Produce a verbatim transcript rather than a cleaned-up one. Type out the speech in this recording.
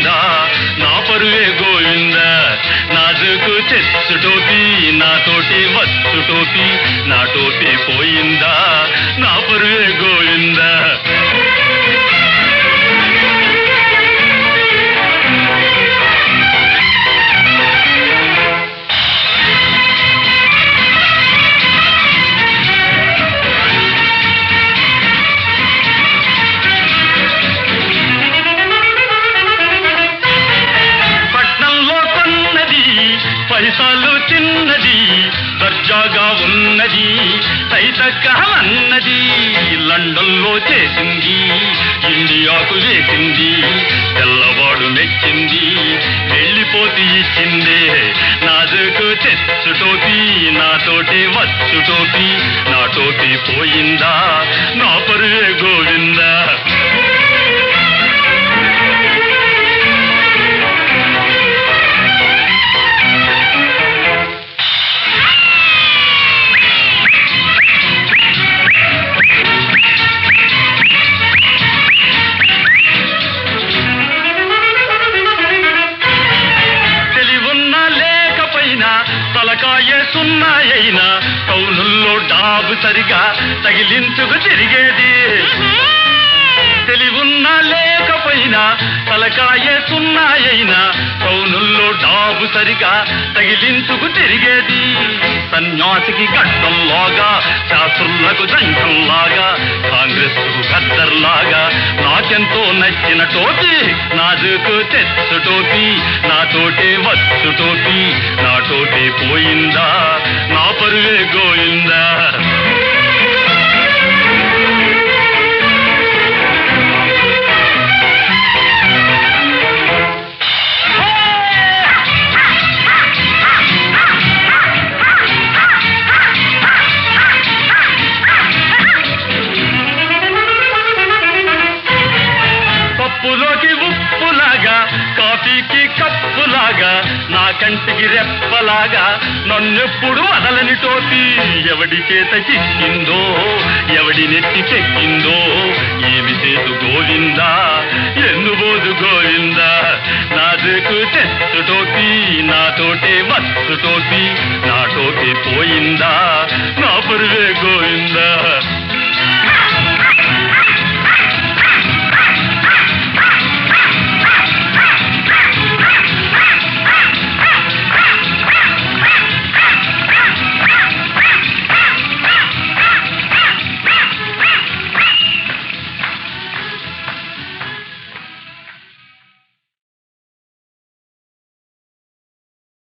పోయిందా నా పరువే గోవిందా నాజుకు చెచ్చు టోపీ నాతోటి వచ్చు టోపీ నా టోపీ పోయిందా నా పరువే గోవిందా పైసాలు చిన్నది దర్జాగా ఉన్నది తైతక్కహమన్నది లండన్లో చేసింది ఇండియాకు వేసింది తెల్లవాడు మెచ్చింది వెళ్ళిపోతూ ఇచ్చిందే నాజుకు చెచ్చు టోపీ నాతోటి వచ్చు టోపీ నా టోపీ పోయిందా నా పరువే గోవిందా తలకాయ సున్నాయైనా టౌనుల్లో డాబు సరిగా తగిలించుకు తిరిగేది తెలివున్నా లేకపోయినా తలకాయ సున్నాయైనా టౌనుల్లో డాబు సరిగా తగిలించుకు తిరిగేది సన్యాసికి గడ్డంలాగా శాస్త్రులకు జంకంలాగా కాంగ్రెస్ కు గద్దర్లాగా నాకెంతో నచ్చిన టోపీ నాజుకు తెచ్చు టోపీ నాతోటే వచ్చు టోపీ నా టోపీ పోయిందా నా పరువే గోయిందా పప్పులోకి ఉప్పులాగా కాఫీకి కప్పులాగా నా కంటికి రెప్పలాగా నన్నెప్పుడు వదలని టోపీ ఎవడి చేత చిక్కిందో ఎవడి నెత్తి చెక్కిందో ఏమి చేతు గోవిందా ఎన్నుబోదు గోవిందా నాజుకు చెచ్చు టోపీ నాతోటే వచ్చు టోపీ నా టోపీ పోయిందా నా పరువే గోవిందా